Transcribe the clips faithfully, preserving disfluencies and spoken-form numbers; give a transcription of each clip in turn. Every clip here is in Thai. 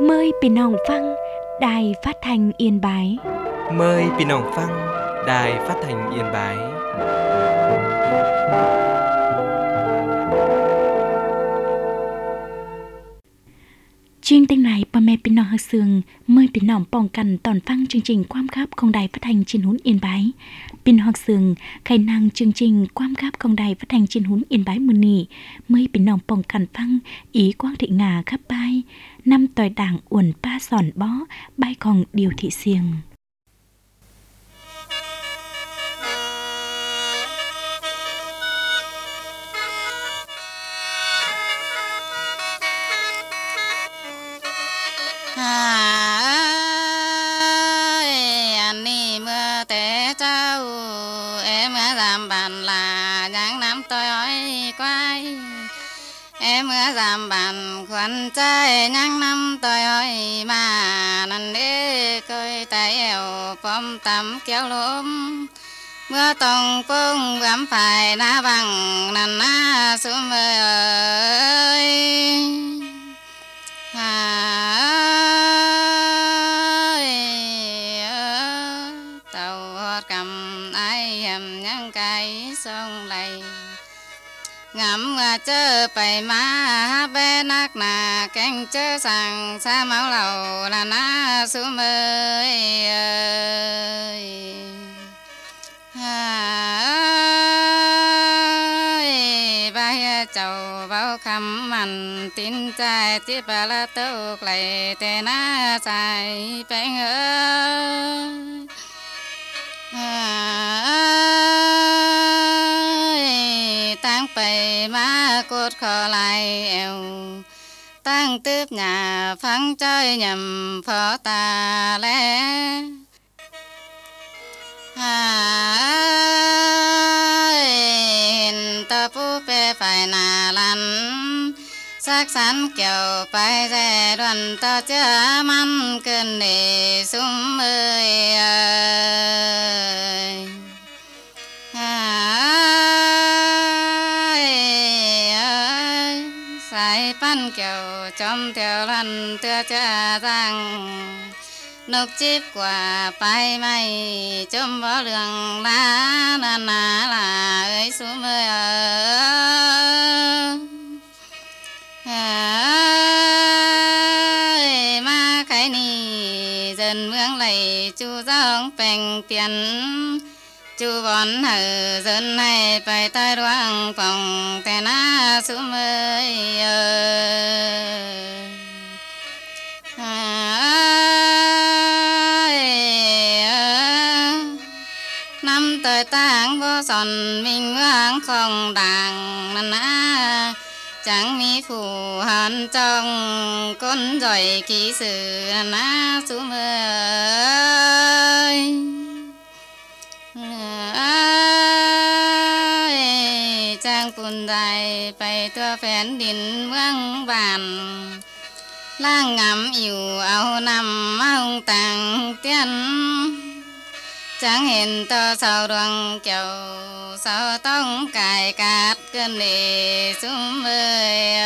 Mờiพี่น้องฟังđĐài Phát thanh Yên Bái. Mời พี่น้องฟัง Đài Phát thanh Yên Bái. Chương trình này bà mẹพี่น้องฮักซึ่งmờiพี่น้องป้องกันตอนฟังchương trình ความครับของĐài Phát thanh Truyền hình Yên Bái. พี่น้องฮักซึ่งใครนั่งchương trình ความครับของĐài Phát thanh Truyền hình Yên Báiมื้อนี้เมื่อพี่น้องป้องกันฟังอีกว้างthị ngà khắp bái năm tỏi đảng uẩn pa sòn bó bàiของเดียวthị xiềng. Em mưa giảm bàn khuẩn trái nhang năm tôi ơi mà năn đế coi tay eo bom tắm kéo lốm mưa tông phong gắm phải ná bằng năn ná xuống mưa ơi tàu hót cầm ai hầm nhang cái sông lầy ngắm chớ bày má bé nát nà canh chớ sang xa máu lầu là ná xuống ơi ơi bay chầu bao khăm mặn tin trai tiếp bà la tâu lại tê ná dài bánh ơi tăng bày má cốt khó lại eo tăng tướp nhà phăng chơi nhầm phó ta lẽ hình tơ phú bê phải nà lăn sắc sắn kiểu phải rè đoàn tơ chớ măn cơn để súng ơi ơi pan kiểu chom theo lần tua cha rằng nộp chip quả bay mây chôm bó đường lá na na là ơi xuống mưa ơi ma cái ni dần mương lầy chu giông bèn tiền chú bọn hờ dân này phải tay đoan phòng tè ná xuống ơi năm tuổi tang vô sòn mình vang không đàng năn á chẳng mi phù hàn trong con giỏi kỹ sử năn á xuống ơi trang phun dài bay tua phèn đỉnh vang bàn lang ngắm yêu áo nằm áo tàng tiên chẳng hiện to sao đoan kiểu sao tông cài cát cơn để xuống bơi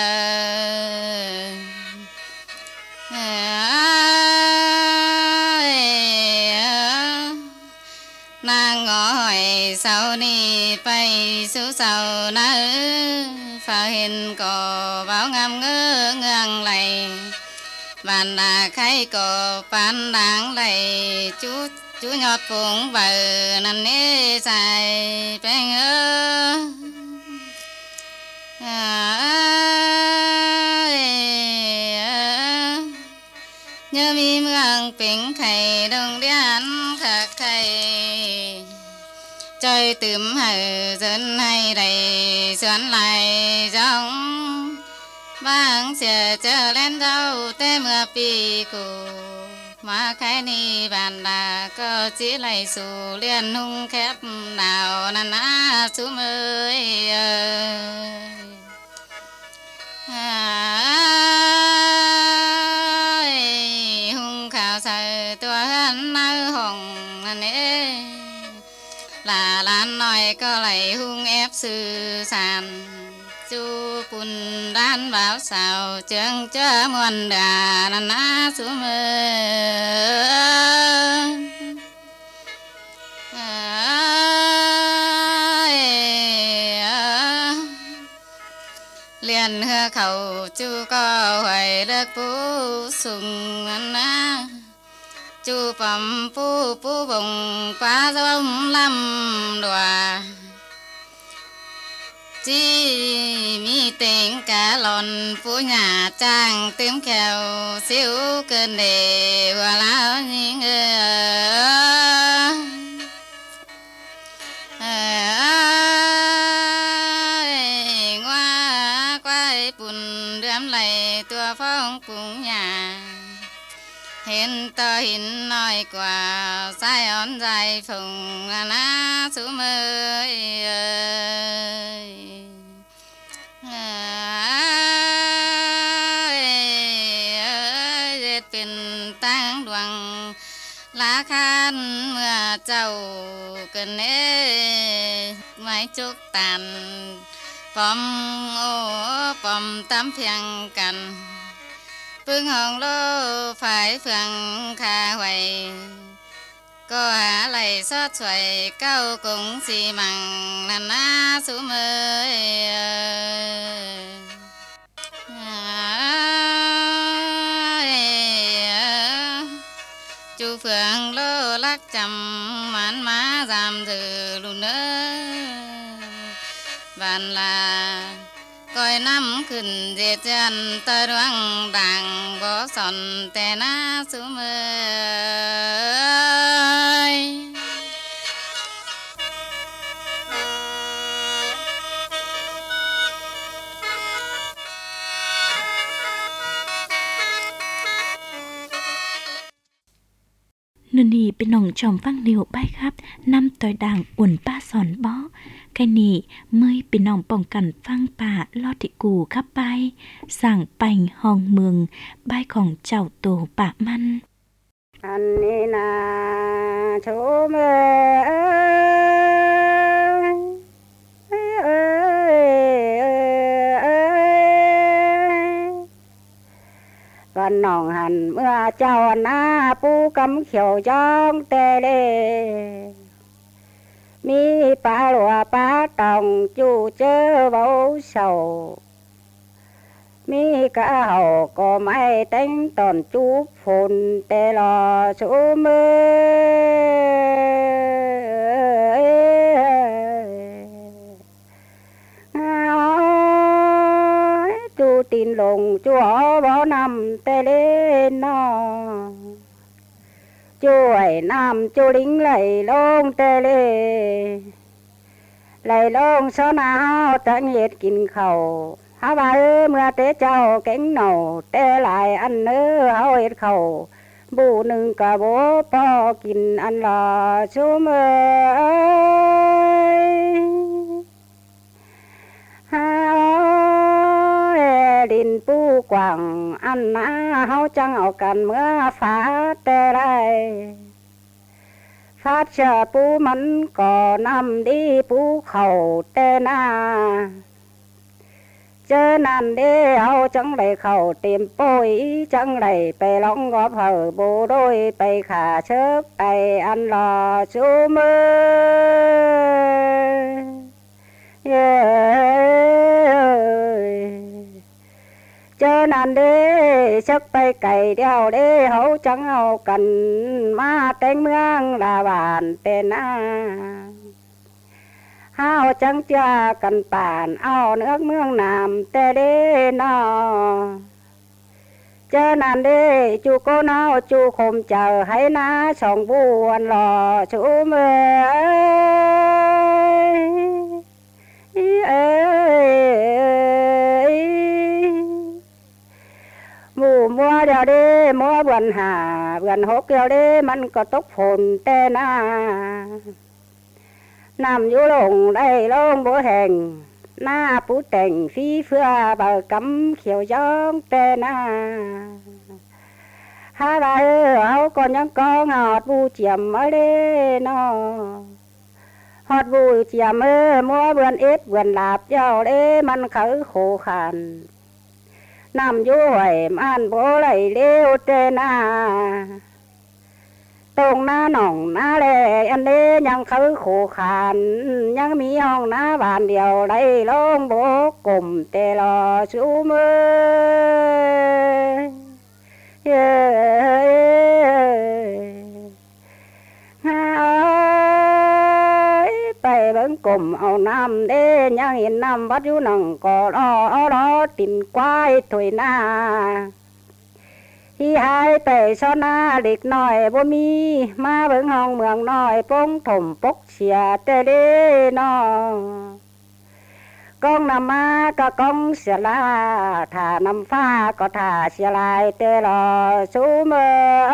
nàng ngõ hỏi sau ni bay số sau na phá hình có báo ngam ngơ ngang lầy và là khai có phán đáng lầy chú chú nhọt phụng vợ năn nê dài bèn ơ nhớ mi mương bình thầy đông điên khạc thầy chơi tươm hờ dân hay đầy xoắn lại giống vang xe chờ lên đâu tê mưa pi cụ mà khai ni bàn là có chỉ lại sù liên hung khép nào năn á xuống ơi ơi hung khảo sợ tua hắn nơ hồng năn ê là lan nói có lại hung ép sư sàn chu bùn đan bảo xào chương chớ muôn đà nà ná su mơ liền hơ khẩu chu có hoài đất phú sùng na chu phẩm phú phú bồng quá giống lâm đòa chi mi tình cả lòn phú nhà trang tiếng kèo xíu cơn đề hòa lão những ngoa quay bùn đám lầy tua phong phùng nhà hiện tơ hiện nói quả sai ón dài phùng ná sú mơเป็นตั้งดวงลาคันเมื่อเจ้าเกินเอ้ไม้จุกตันปอมโอ้ปอมตำเพียงกันปึ้งห้องโลฝ่ายเฟืองคาไว้ก็หาไหลซอดสวยเก้ากงสีมังนันนาสุเมยจูเฟืองโลลักจำมันมาจำถือลุนเนอบ้านลาก้อยน้ำขึ้นเจจันตะดวงดังบ่สนแต่นาสุเมยนนี่เป็นหนองจอมฟังเดียวใบครับนำต่อยด่างอุ่นป้าสอนบ่ไก่นี่เมื่อเป็นหนองป้องกันฟังป่าลอดติกูขับไปสั่งไปห้องเมืองใบของเจ้าโตปากมันอันนี้นาโชมเอ้ยเอ้ยเอ้ยเอ้ยวันน้องหันเมื่อเจ้าหน้าปูกำเขียวจ้องแต่เล่มีปลาหลัวปลาตองจู่เจอเบาเศร้ามีกะเห่าก็ไม่แต่งตอนจูบฝุ่นแต่รอชูมือจูตีนลงจูหอบ่อนำแต่เล่นนอจูไอ้น้ำจูลิงไหลลงแต่เล่ไหลลงซ้อนเอาตั้งเหตุกินข้าวฮาบาเอ้เมื่อเตเจ้าเก่งหน่อแต่หลายอันเนื้อเฮาเฮ็ดข้าวบูหนึ่งกะโบพอกินอันละชูมือฮาดินปูกว่างอันนาเฮาจังเอากันเมื่อฟ้าแต่ไรฟาดเชอปูมันก็นำดีปูเข่าแต่นาเจอนั่นเด้เอาจังไรเข้าเต็มโป้ยจังไรไปร้องกอเผอโบโดยไปขาเชิบไปอันรอชูมือเย้เจอนั่นเด้ชักไปไก่เดียวเด้เขาจังเอากันมาแต่งเมืองลาบานแต่นาห้าวจังเจ้ากันป่านเอาเนื้อเมืองนามแต่เด้นอเจอนั่นเด้จูโกนาวจูคมเจอให้นาสองบวนรอชูเมื่อเอ้ยหมู่มัวเดียวเด้มัวบวนหาบวนหกเดียวเด้มันก็ตกฝนแต่นาน้ำอยู่ลงได้ลงบัวแห่งหน้าปูแต่งฟีเฟื่อเบากำเขียวย้องแต่หน้าฮาบาเออเอาก่อนยังก็งอดบูเจียมมาเล่นอฮอดวูเจียมเออมัวเบือนเอ็ดเบือนลาบเจ้าเด้มันเขาโคขันน้ำยุ่ยมันโบไหลเลี้ยวเจนาตรงหน้าหนองหน้าแลอันนี้ยังเขาโคขันยังมีห้องน้าบานเดียวไหลลงโบกลมเตลอชูมือเย้ไปเบิ่งกลมเอาน้ำเด้ยังเห็นน้ำวัดอยู่หนังก็รอรอติ่นควายถอยหน้าที่หายไปซ้อนหน้าเด็กน้อยบ่มีมาเบิ่งห้องเมืองน้อยปงถมปกเสียแต่เด้น้องกองนำมาก็กองเสียลาถ้านำฟ้าก็ถ้าเสียลายแต่รอชูเมื่อ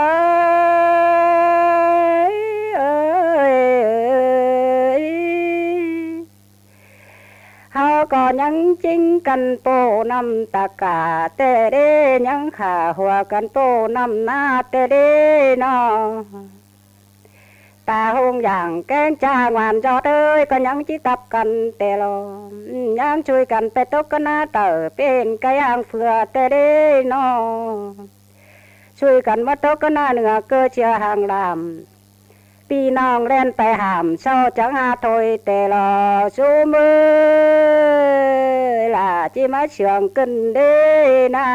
เฮาก็ยังจริงกันโปนำตะกาแต่เด้ยังขาหัวกันโปนำหน้าแต่เด้น้องตาหงอย่างแกงจ้างหวานจอเต้ยก็ยังจิตับกันแต่ลอยังช่วยกันไปตกกันหน้าเต๋อเป็นกะย่างเฟือแต่เด้น้องช่วยกันมาตกกันหน้าเหนือเกิดเชียห่างลำพี่น้องเล่นไปหามเศร้าจังหาถอยแต่รอชูมือล่ะจิมาเชื่องกันเด้นะ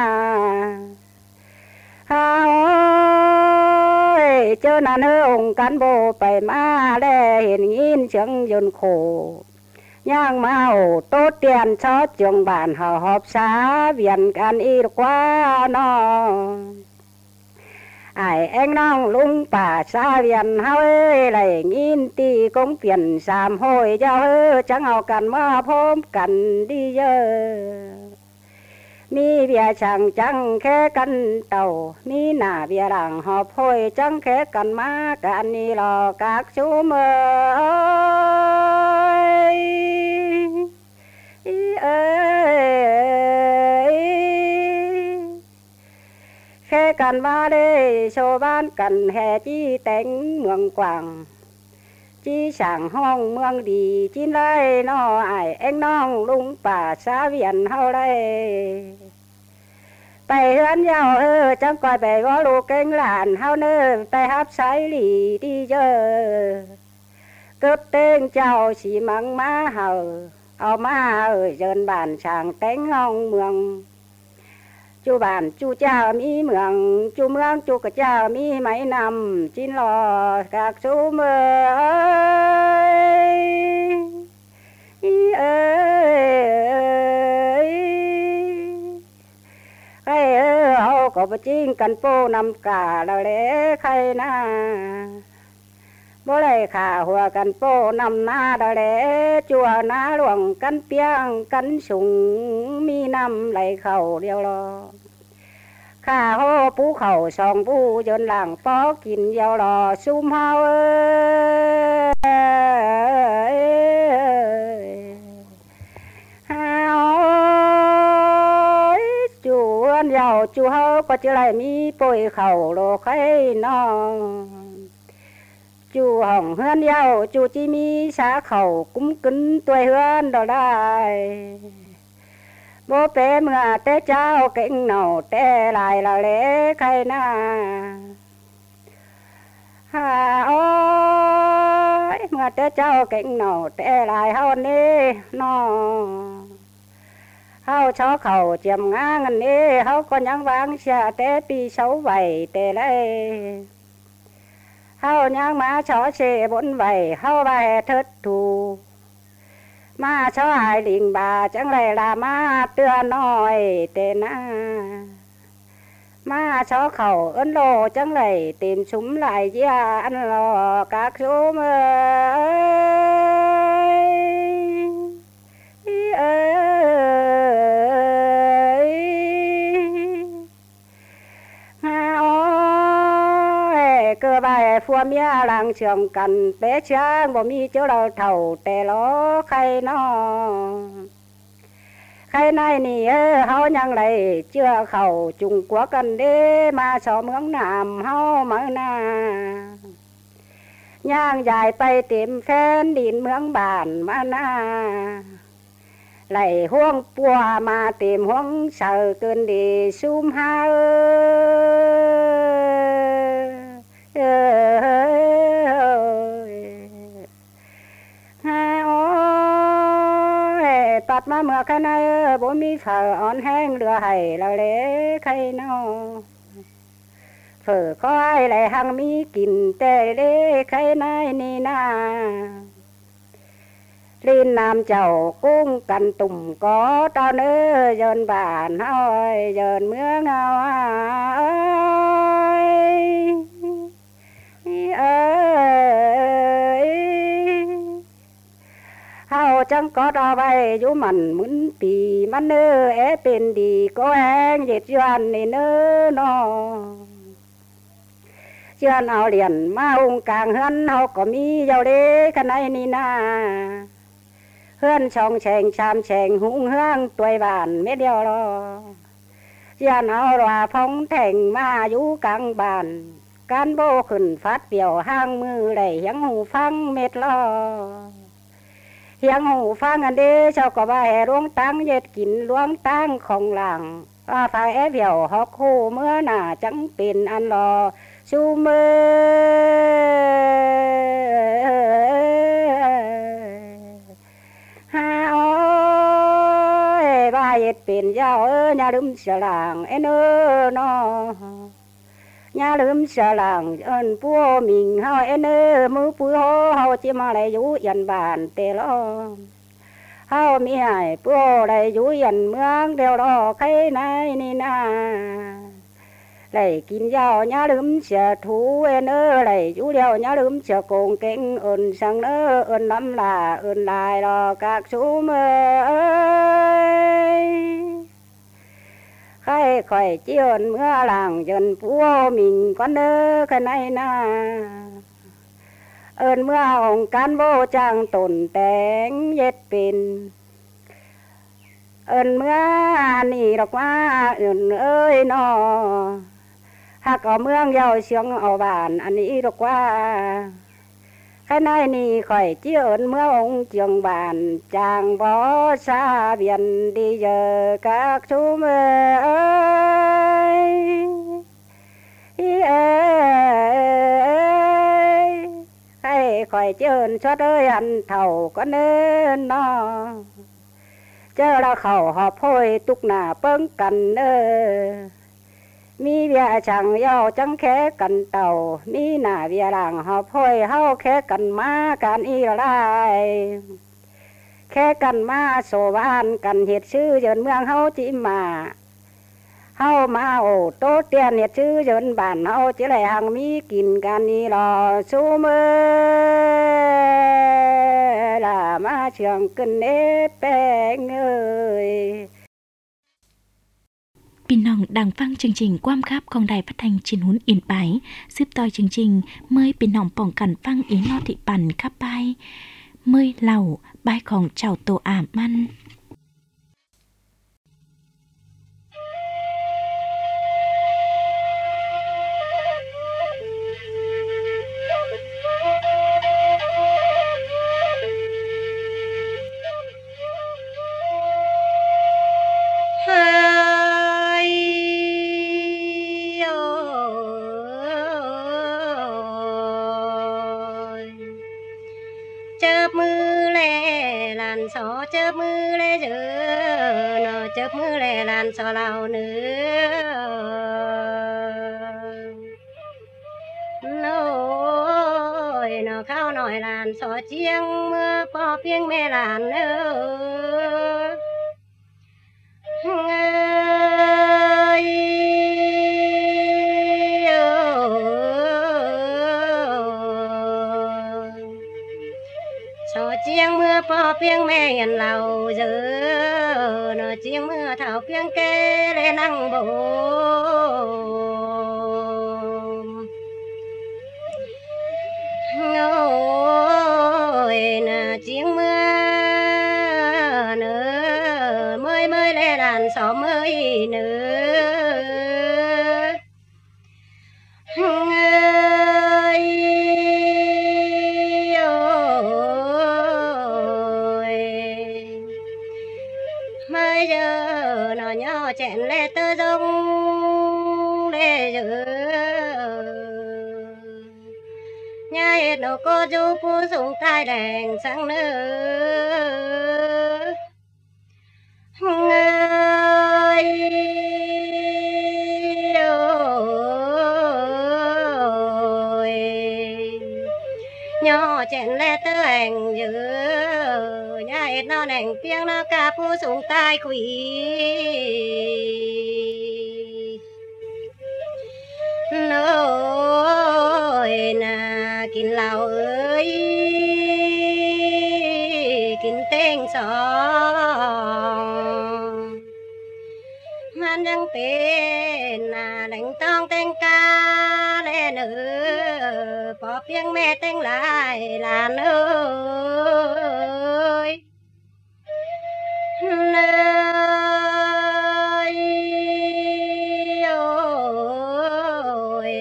ฮาวเจ้านั่นเฮอองค์กันโบไปมาแลเห็นยินเสียงยนต์โคย่างมาโอโตเตียนชอจงบานหอบหอบสาเวียนกันอีกว่าน้องไอ้เอ็งน้องลุงป่าสาเวียนเฮาเอ้ยไหลยินตีกงเปลี่ยนสามห้อยเจ้าเฮ้อจังเอากันมาพร้อมกันดีเยอะมีเบียช่างจังแค่กันเต่ามีหน้าเบียหลังหอบห้อยจังแค่กันมากันนี่รอกากชูเมยเอ้ยแค่กันมาได้โชว์บ้านกันแห่จี้แต่งเมืองกวางจี้สั่งห้องเมืองดีจิ้นไรน้อไอเอ็งน้องลุงป่าสาเวียนเฮาไรไปเฮือนยาวเออจังก่อยไปว่าลูกเก่งหลานเฮาเนอไปฮับสายหลีดีเจอเกิดเต้งเจ้าสีมังมาเฮาเอามาเอ่ยเดินบ้านช่างแต่งห้องเมืองจูบ้านจูเจ้ามีเมืองจูเมืองจูกระเจ้ามีไหมนำจินรอกากชูเมื่อเอ้ยใครเออเขาก็ไปจิ้งกันโป้นำกาเราเล่ใครหน้าบ่ได้ข่าหัวกันโป้นำหน้าเราเล่จัวหน้าหลวงกันเปียงกันสูงมีน้ำไหลเข่าเดียวรอข้าโหปูเข่าสองปูจนหลังปอกินเดียวรอซุ่มเฮาเอ้ยเฮาจูนยาวจูเฮาก็จะไรมีป่วยเข่าโลไข่น้องจูห้องเฮือนยาวจูจีมีสาเข่ากุ้มกึนตัวเฮือนดอได้โบเปเมื่อแต่เจ้าเก่งเน่าแต่ลายละเล่ใครหน้าฮาโอ้ยเมื่อแต่เจ้าเก่งเน่าแต่ลายเฮานี่น้องเฮาชอเข่าเจียมงาเงินนี้เฮาก็ยังวางเสียแต่ปีเสาไหวแต่เลยเฮายังมาชอเชบนไหวเฮาไหวเถิดถูมาชอหายลิงบาจังไรลามาเตือนน้อยเตน่ามาชอเข่าเอิ้นโลจังไรเต็มชุ้มหลายเยียอันรอกากชุมเอ้ยเอ้ยฮาโอ้ยเกิดไปฟัวเมียหลังเชื่อมกันเป๊ะช้างบ่มีเจ้าเราเท่าแต่ล้อใครน้อใครในนี่เออเฮายังไรเชื่อเขาจุงกัวกันเด้มาสอเมืองน้ำเฮาเมืองนาย่างยายไปเต็มแฟนดินเมืองบ้านมาหน้าไหลห่วงปัวมาเต็มห่วงเสือเกินดีซุ่มหาเออฮาโอ้ยตัดมาเมื่อขณะเออบ่มีเสืออ่อนแห้งเหลือให้เราเล่ใครนอเฝอก้อยไหลหังมีกินแต่เล่ใครนายนี่นาลินน้ำเจ้ากุ้งกันตุ่มก็ตอนเอ้ยเยินบ้านเฮาเยินเมืองเฮาเอ้ยเอ้ยเฮาจังก็เอาไว้อยู่มันหมุนปีมันเอ้อเอเป็นดีก็แห้งเย็ดยวนนี่เน้อนอเชื่อนเอาเหรียญมาองค์กลางเฮือนเฮาก็มีเยาเด้ขนาดนี้นาเฮือนช่องแฉงชามแฉงหุงเฮืองตัวบ้านไม่เดียวรอเชื่อนเอาว่าพองแทงมาอยู่กลางบ้านการโบขึ้นฟัดเปี่ยวห้างมือไหลเฮียงหูฟังเม็ดลอเฮียงหูฟังอันเด้เจ้าก็ว่าแห่หลวงตั้งเย็ดกินหลวงตั้งของหลังว่าฝ่ายแอเปี่ยวฮอกคู่เมื่อหน้าจังเป็นอันรอชูมือฮาโอ้ยว่าเย็ดเป็นยาวเอ้ยอย่าลืมเสียหลังเอ็นเอ้อนออย่าลืมเสียหลังเอิ้นปัวมิงเฮาเอ็นเอ้อมือปุ้ยเฮาจิมาได้อยู่ยันบ้านเตลอเฮามีให้ปัวได้อยู่ยันเมืองเดียวรอใครไหนนี่นาไหลกินยาวอย่าลืมเสียถูเอ็นเอ้อไหลอยู่เดียวอย่าลืมเสียโกงเก่งเอิ้นสังเอ้อเอิ้นน้ำลาเอิ้นลายรอกากชูมือเอ้ยใครคอยเจียนเมื่อหลังจนปัวมิงก้อนเด้อขนาดนาเอิ้นเมื่อองค์การโบจังตนแต่งเย็ดเป็นเอิ้นเมื่อนี่ดอกว่าเอิ้นเอ้ยนอหักเอาเมืองเยาเชียงเอาบ้านอันนี้ดอกว่าขณะนี้ข่อยเจียนเมื่อองค์เจียงบ้านจางบ่ซาเบียนดีเยอกักชูมือเอ้ยเอ้ยใครข่อยเจียนชดเอ้ยอันเท่าก็เนินนอเจอเราเข่าหอบโพยตุกหน้าเปิ้งกันเด้อมีเบียช่างเย้าจังแค่กันเต่ามีหน้าเบียหลังหอบโพยเฮาแค่กันมากันอีไรแค่กันมาโซวานกันเฮ็ดชื่อเยินเมืองเฮาจิมาเฮามาโอโตเตียนเฮ็ดชื่อเยินบ้านเฮาจิไหลหังมีกินกันนี่รอชูมือละมาเชียงกันเน็ดแป้งเอ้ยพี่น้องดังฟังจริงๆความคับของđài phát thanh Chín Hún Yên Bái สืบต่อจริงๆเมื่อพี่น้องป้องกันฟังอีนอติปั่นขับไปเมื่อเหล่าบายของเจ้าโตอามัน chớp mưa lè làn xò lao nữa nôi nó khao nổi làn xò chiêng mưa po piêng mẹ làn nữa ơi xò chiêng mưa po piêng mẹ hiền lầu giờ nó chiêng mưa thảo piêng kê lên ăn bồ ngồi nè chiêng mưa nữa mới mới lên đàn xó mới nữa ơi mới giờ nó nhỏ chẹn lê tơ rông lê giờ nhà hết nó có chú phú xuống tai đèn sáng nữa ơi ơi nhỏ chẹn lê tơ hành dữ nhà hết nó nèng tiếng nó ca phú xuống tai quỷ nỗi nà kín lào ơi kín tên song man đăng tên nà đánh tông tên ca lên nữa bỏ tiếng mẹ tên lại là nơi nơi ơi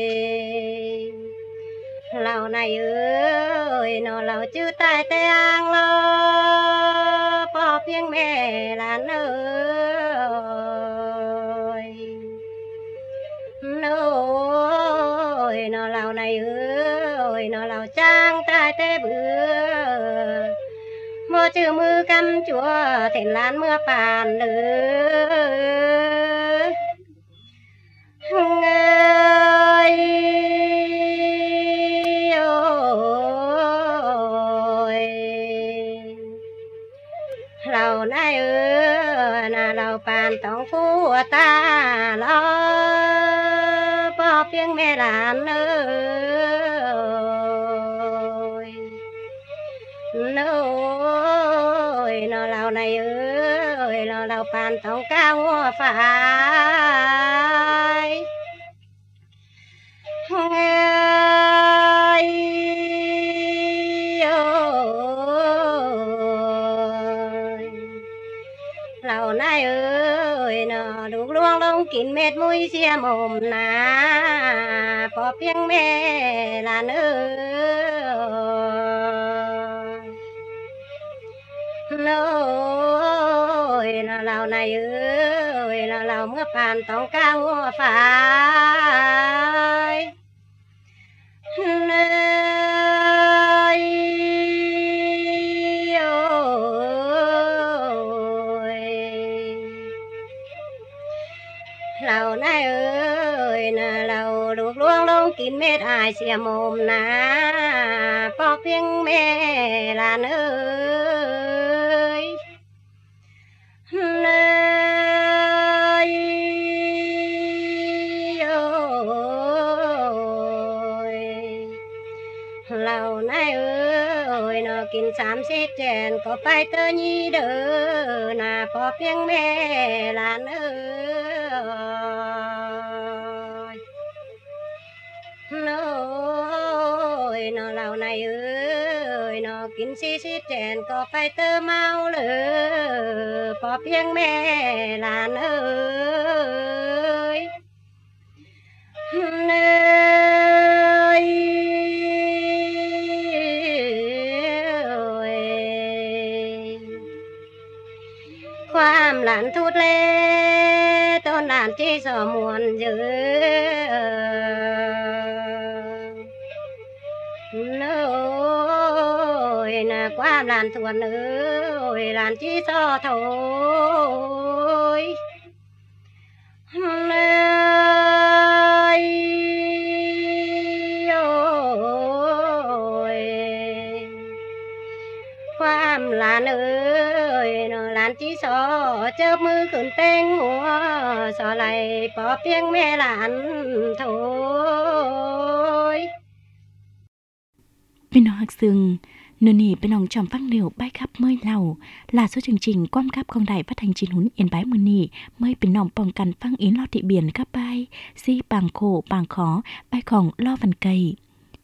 lào này ơi nó lào chữ tai tê ang lo bỏ tiếng mẹ là nơi nơi nó lào này ơi nó lào trang tai tê bữa mưa chữ mưa căm chúa thèn lan mưa bàn nữa ơi ơi lầu này ơi là lầu bàn tổng phu ta lo bỏ tiếng mẹ làn ơi nỗi nó lào này ơi nó lào bàn tổng cao hoa phải ơi ơi lào này ơi nó đục luông lông kín mệt mũi xia mồm nà bỏ tiếng mẹ là nữa nỗi là lào này ơi là lào mưa bàn tông cao hoa phải nơi ơi lào này ơi là lào đục luông lông kín mệt ai xìa mồm nà bỏ tiếng mẹ là nơi nơi ơi lào này ơi nó kín xám xít chèn có phải tơ nhi đỡ nà bỏ tiếng mẹ là nơi nỗi nó lào này ơi nó kín xí xít chèn có phải tơ mau lỡ bỏ tiếng mẹ là nơi nơi khoam làn thút lê tôn làn chi sò muôn dữ nỗi nà khoam làn thuần ơi làn chi sò thôi nơi ơi khoam làn ơi nó làn chi sò chớp mưa khẩn tên mùa sò lại bỏ tiếng mẹ làn thôi bên nó hạc sừng nửa nỉ bên ông tròm phát liều bay khắp mới lầu là số chương trình quam khắp con đài phát hành chín hún yên bái mưa nỉ mới bên nòng bòng cằn phăng yến lo thị biển các bay si bàng khổ bàng khó bay khòng lo vần cây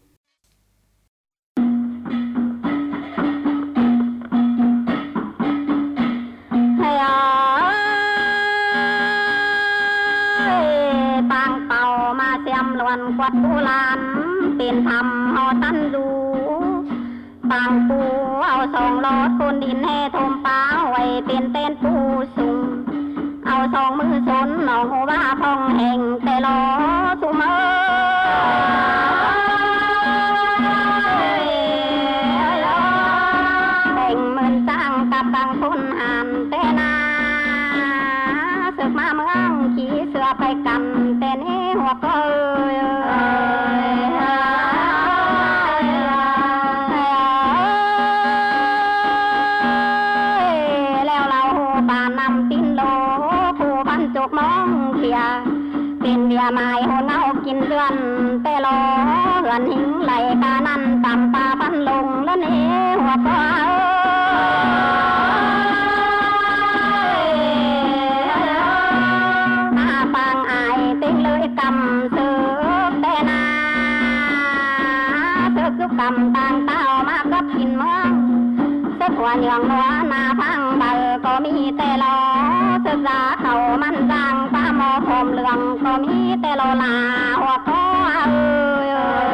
bàng tàu mà xem luận quật tu lan tiền thầm họ tan du บางปูเอาสองล้อคนดินให้ทมป้าไว้เป็นเต้นปูสูงเอาสองมือสนหนองหัวว่าพองแห่งแต่ล้อสุมเอ้แห่งเหมือนจ้างกับบางคนหันแต่นาศึกมาเมืองขี่เสือไปกันแต่นี้หัวก็เป็นเบียร์ไม้หัวเงากินเรือนแต่ล้อเรือนหิงไหลกานั่นต่ำปลาพันลงแล้วนี่หัวฟ้าหน้าปางอายติ้งเลยกำเสือแต่นาเสือคือกำต่างเต้ามากับกินเมืองเสือหัวเหนียงหัวหน้าพังเบอก็มีแต่ล้อเสือสาเขามันจังป้าหมอผมเหลืองก็มีแต่โลลาหัวก็เอ้ย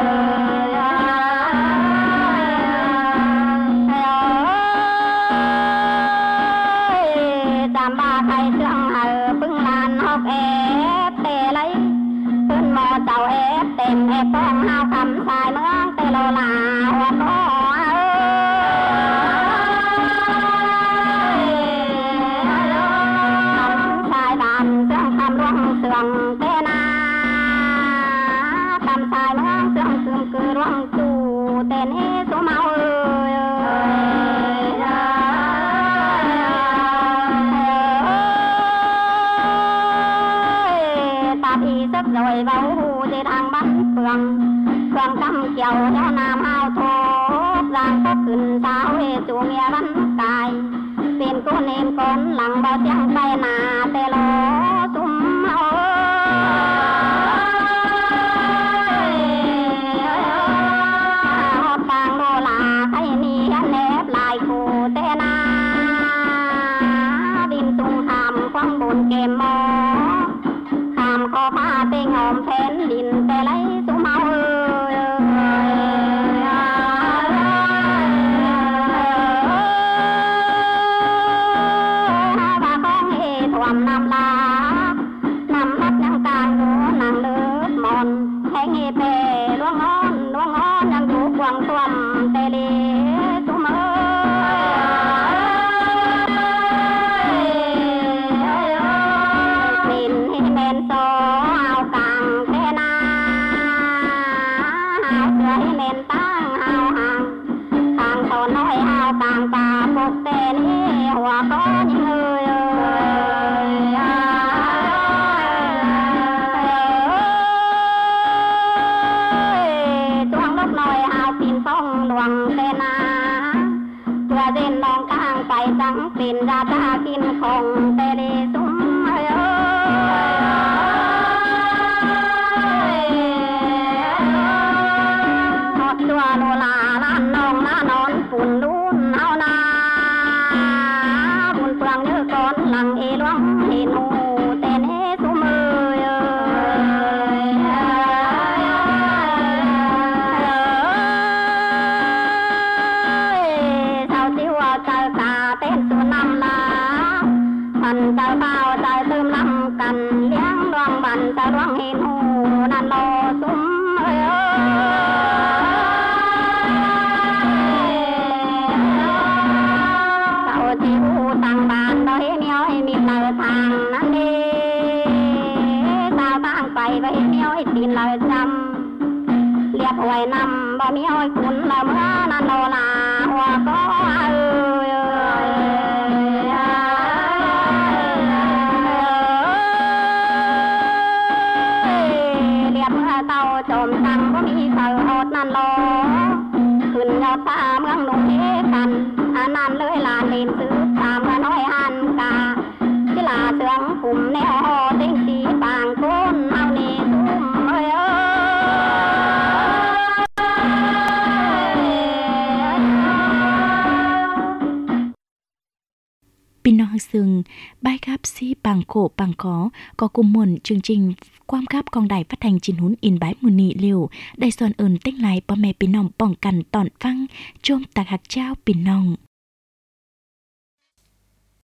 จำบ้าใครเชื่องเออพึ่งลานฮอกเอฟเตะไหลขึ้นหมอเจ้าเอฟเต็มเอฟป้องห้าวคำสายเมืองแต่โลลาหัวก็เสื่องเตนาทำสายเมืองเสื่องคืมคือร่วงจูเตนี้สุมาเอ้ยตาพี่สักหน่อยเบาหูในทางบ้านเฟืองเฟืองกำเกี่ยวแล้วน้ำเอาโทษร่างก็ขึ้นสาวเอจูเมียบ้านกายเป็นก้นเอ็มก้นหลังเบาเสียงไปนาเตโลสุมเอาปางโลลาใครนี่แนบลายกูเตนาดินตุงหามควังบุญเกมมอหามคอผ้าเตงหอมแผ่นดินแต่ไรสุมเอานำลานำรักยังการหัวนางเลิศมอนแห่งเอเปร่วงอ้อนร่วงอ้อนยังอยู่กวางตัวมเตลีสุมเอ้ยปิ่นให้เมนโซเอากลางเตนาหาวเสือให้เมนตั้งหาวห่างทางตอนน้อยหาวกลางป่าปกเตนี่หัวก็ยิ่งเอ้ยเด่นลองกลางไปจังเป็นราชากินของเตเรซุมเอ้ยทอดตัวโลลาล้านน้องน้านอนฝุ่นรุ่นเฮานาบุญเปลืองเยอะก้อนหลังเอหลวงเห็นหูเตเนซุมเอ้ยมันเจ้าเบาใจตื่มลำกันเลี้ยงดวงบันจะดวงเห็นหูนั่นโลสุมเอ้ยเจ้าที่หูต่างบ้านโดยเมียวให้มีเลือทางนั่นเด้สาวต่างไปโดยเมียวให้ตีนเลยจำเรียบไว้นำบ่เมียวให้คุณละเมื่อนั่นโลลาหัวก็เอ้ยเต่าจมจังก็มีเสือโหดนั่นโลขึ้นยอดฟ้าเมืองหนุ่มเอกันอันนั้นเลยลานเล่นซื้อตามกันน้อยหันกาที่ลาเสืองกลุ่มแนวหอเต็งสีปางก้นเอาเนซุ่มเอ้ยฮักซึงบายครับซีปังโขปังขอก็กุมมนจริงๆความครับของใดพัดแทงจินหุนอินบายมือนีเร็วได้ส่วนเอิญเต้งไหลป้อแม่พี่น้องป้องกันตอนฟังโจมตาหักเจ้าพี่น้อง